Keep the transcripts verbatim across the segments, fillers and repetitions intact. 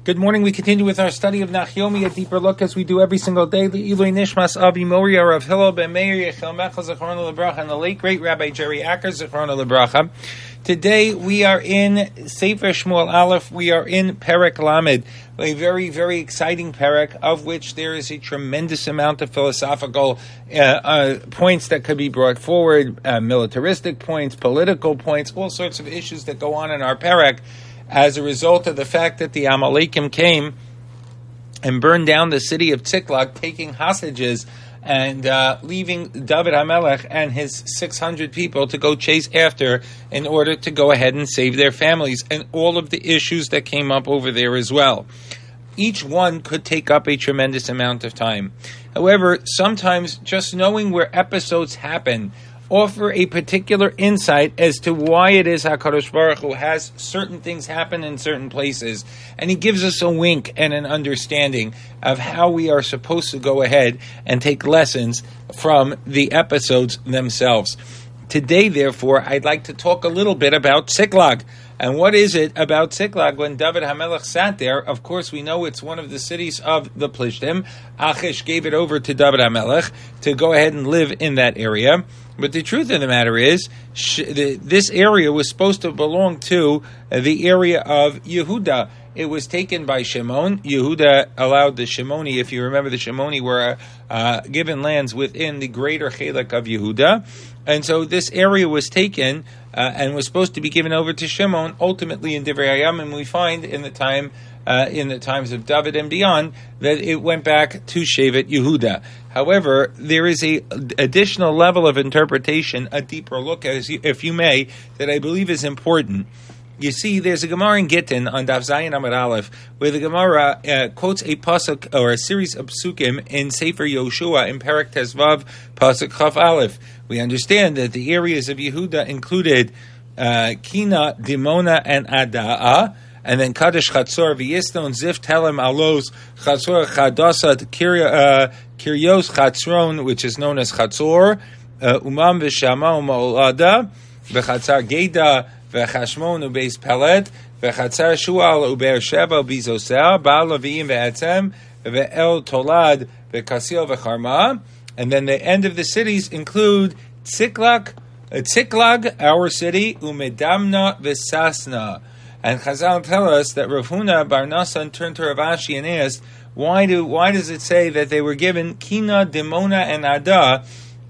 Good morning. We continue with our study of Nachyomi, a deeper look as we do every single day. The Ilui Nishmas Avi Moria Rav Hillel Ben Meir Yechel Mechel Zechron Lebracha and the late great Rabbi Jerry Acker Zechron Lebracha. Today we are in Sefer Shmuel Aleph. We are in Perek Lamed, a very, very exciting Perek, of which there is a tremendous amount of philosophical uh, uh, points that could be brought forward, uh, militaristic points, political points, all sorts of issues that go on in our Perek, as a result of the fact that the Amalekim came and burned down the city of Tziklag, taking hostages and uh, leaving David HaMelech and his six hundred people to go chase after in order to go ahead and save their families, and all of the issues that came up over there as well. Each one could take up a tremendous amount of time. However, sometimes just knowing where episodes happen offer a particular insight as to why it is HaKadosh Baruch Hu has certain things happen in certain places, and he gives us a wink and an understanding of how we are supposed to go ahead and take lessons from the episodes themselves. Today, therefore, I'd like to talk a little bit about Tziklag. And what is it about Tziklag when David HaMelech sat there? Of course, we know it's one of the cities of the Plishtim. Achish gave it over to David HaMelech to go ahead and live in that area. But the truth of the matter is, sh- the, this area was supposed to belong to uh, the area of Yehuda. It was taken by Shimon. Yehuda allowed the Shimoni, if you remember, the Shimoni were uh, given lands within the greater Chelek of Yehuda. And so this area was taken uh, and was supposed to be given over to Shimon. Ultimately, in Divrei Hayamim, we find in the time Uh, in the times of David and beyond, that it went back to Shevet Yehuda. However, there is a additional level of interpretation, a deeper look, as you, if you may, that I believe is important. You see, there's a Gemara in Gittin on Daf Zayin Amud Aleph, where the Gemara uh, quotes a pasuk or a series of psukim in Sefer Yoshua in Perek Tezvav pasuk Chaf Aleph. We understand that the areas of Yehuda included uh, Kina, Dimona, and Ada'ah. And then Kadesh Chatzor V'Yiston Zif Telem Alos Chatzor Chadasat Kiryos Chatzron, which is known as Chatzor Umam V'Shama U'Ma'olada V'Chatzar Geda V'Chashmon U'Beis Pelet V'Chatzar Shual U'Be'er Sheva U'Bizosea Ba'al Leviim V'Etzem V'El Tolad V'Kasil V'Charma. And then the end of the cities include Tziklag, Tziklag, our city, Umedamna V'Sasna. And Chazal tell us that Rav Huna Bar Nasan turned to Rav Ashi and asked, why do why does it say that they were given Kina, Dimona, and Ada?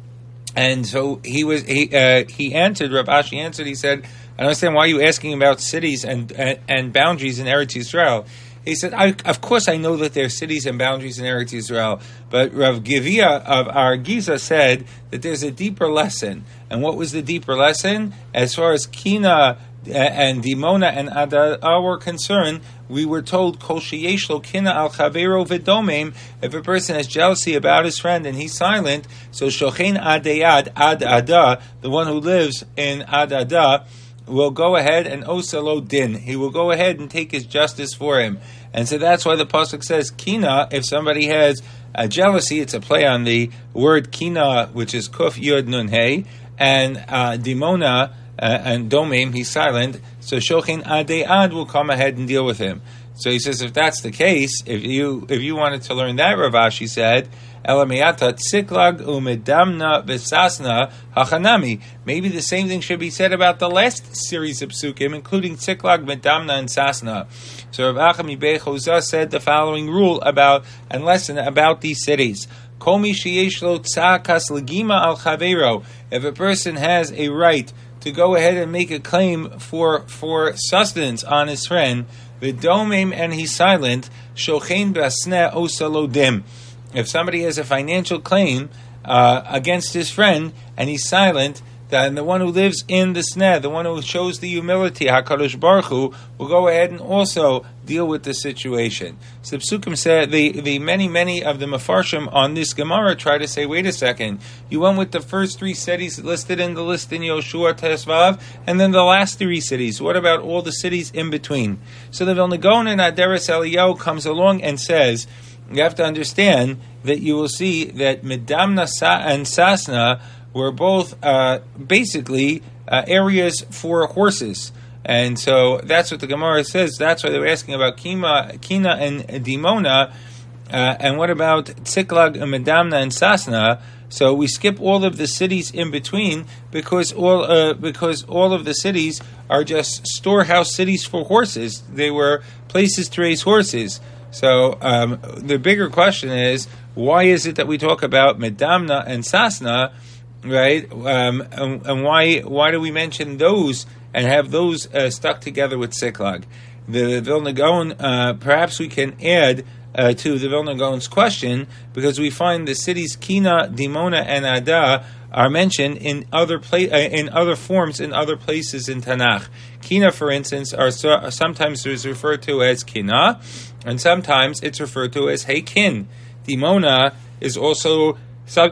And so he was he uh, he answered. Rav Ashi answered. He said, "I don't understand why you asking about cities and and, and boundaries in Eretz Yisrael." He said, I, "Of course I know that there are cities and boundaries in Eretz Yisrael, but Rav Givia of our Giza said that there's a deeper lesson. And what was the deeper lesson? As far as Kina and Dimona and Ada were concerned, we were told Kol sheyeshlo kina al chavero v'domem. If a person has jealousy about his friend and he's silent, so shochein adayad ad ada, the one who lives in ad ada, will go ahead and osalo din. He will go ahead and take his justice for him. And so that's why the pasuk says kina. If somebody has a jealousy, it's a play on the word kina, which is kuf yud nun hey, and uh, dimona. Uh, and Domim, he's silent, so Shochin Ade'ad will come ahead and deal with him. So he says, if that's the case, if you if you wanted to learn that, Rav Ashi said, Elameyata Tziklag Umedamna Vesasna Hachanami. Maybe the same thing should be said about the last series of psukim, including Tziklag, Medamna, and Sasna. So Rav Acham Ibei Chozah said the following rule about and lesson about these cities. Komi Sheyeshlo Tzakas Legima Al Chavero. If a person has a right to go ahead and make a claim for for sustenance on his friend, v'domim, and he's silent, shochein basne osalodim. If somebody has a financial claim uh, against his friend and he's silent, then the one who lives in the sneh, the one who shows the humility, HaKadosh Baruch Hu, will go ahead and also deal with the situation. So the Psukim said, the, the many, many of the Mefarshim on this Gemara try to say, wait a second, you went with the first three cities listed in the list in Yoshua Tesvav, and then the last three cities. What about all the cities in between? So the Vilna Gaon in Aderes Eliyahu comes along and says, you have to understand that you will see that Medamna and Sasna were both uh, basically uh, areas for horses. And so that's what the Gemara says. That's why they were asking about Kima, Kina and Dimona. Uh, and what about Tziklag and Medamna and Sasna? So we skip all of the cities in between because all uh, because all of the cities are just storehouse cities for horses. They were places to raise horses. So um, the bigger question is, why is it that we talk about Medamna and Sasna, right? Um, and, and why why do we mention those and have those uh, stuck together with Tziklag? The Vilna Gaon, uh, perhaps we can add uh, to the Vilna Gaon's question, because we find the cities Kina, Dimona, and Ada are mentioned in other pla- uh, in other forms in other places in Tanakh. Kina, for instance, are so, sometimes is referred to as Kina, and sometimes it's referred to as Heikin. Dimona is also sub.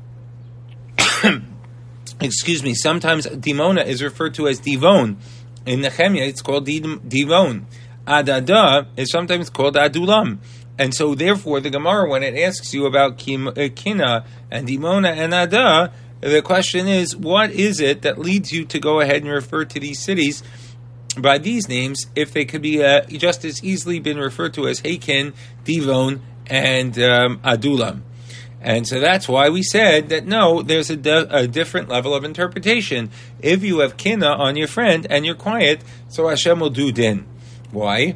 Excuse me. Sometimes Dimona is referred to as Divon. In Nehemiah, it's called Divon. Adada is sometimes called Adulam. And so, therefore, the Gemara, when it asks you about Kim, uh, Kina and Dimona and Ada, the question is, what is it that leads you to go ahead and refer to these cities by these names if they could be uh, just as easily been referred to as Heikin, Divon, and um, Adulam? And so that's why we said that no, there's a, de- a different level of interpretation. If you have Kina on your friend and you're quiet, so Hashem will do din. Why?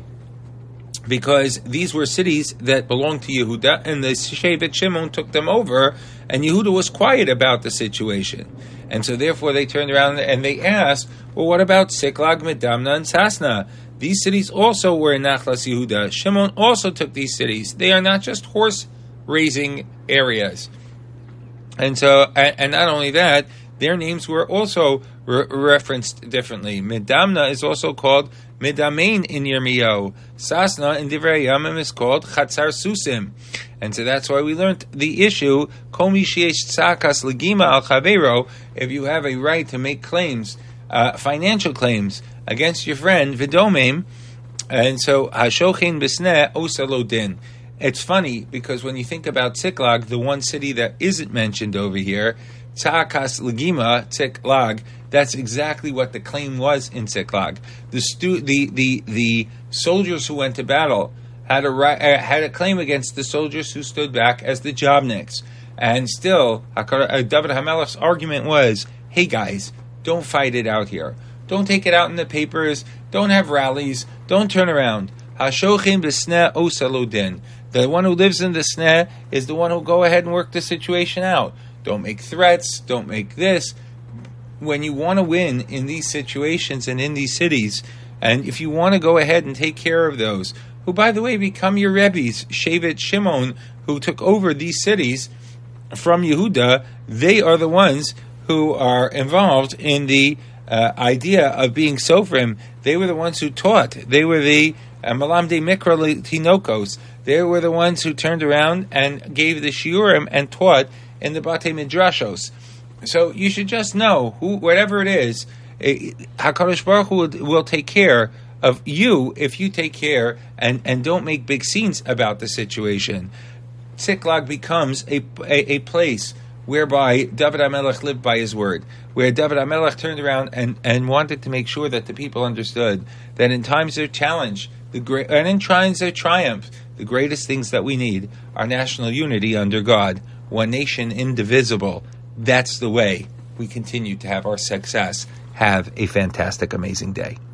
Because these were cities that belonged to Yehuda, and the Shevet Shimon took them over, and Yehuda was quiet about the situation. And so therefore they turned around and they asked, well, what about Siklag, Medamna, and Sasna? These cities also were in Nachlas Yehuda. Shimon also took these cities. They are not just horse-raising areas. And so, and, and not only that, their names were also re- referenced differently. Medamna is also called Medamain in Yirmiyahu. Sasna in Divrei Yamim is called Chatzar Susim. And so that's why we learned the issue, Komi Shiesh Tzakas Legima Al Chavero, if you have a right to make claims, uh, financial claims, against your friend, Vidomim, and so Hashochin Bisneh Osalodin. It's funny, because when you think about Tziklag, the one city that isn't mentioned over here, Tzakas Legima, Tziklag, that's exactly what the claim was in Tziklag. The, stu- the the the soldiers who went to battle had a right, uh, had a claim against the soldiers who stood back as the jobniks. And still, uh, David HaMelech's argument was, hey guys, don't fight it out here. Don't take it out in the papers. Don't have rallies. Don't turn around. Hashochin b'sneh osalodin. The one who lives in the sneh is the one who will go ahead and work the situation out. Don't make threats. Don't make this. When you want to win in these situations and in these cities, and if you want to go ahead and take care of those, who, by the way, become your Rebbe's, Shevet Shimon, who took over these cities from Yehuda, they are the ones who are involved in the uh, idea of being Sofrim. They were the ones who taught. They were the Malamdei Mikra Tinokos. They were the ones who turned around and gave the Shiurim and taught in the Batei Midrashos. So you should just know, who, whatever it is, HaKadosh Baruch Hu will, will take care of you if you take care and, and don't make big scenes about the situation. Tziklag becomes a, a, a place whereby David HaMelech lived by his word, where David HaMelech turned around and, and wanted to make sure that the people understood that in times of challenge, the great, and in times of triumph, the greatest things that we need are national unity under God, one nation indivisible. That's the way we continue to have our success. Have a fantastic, amazing day.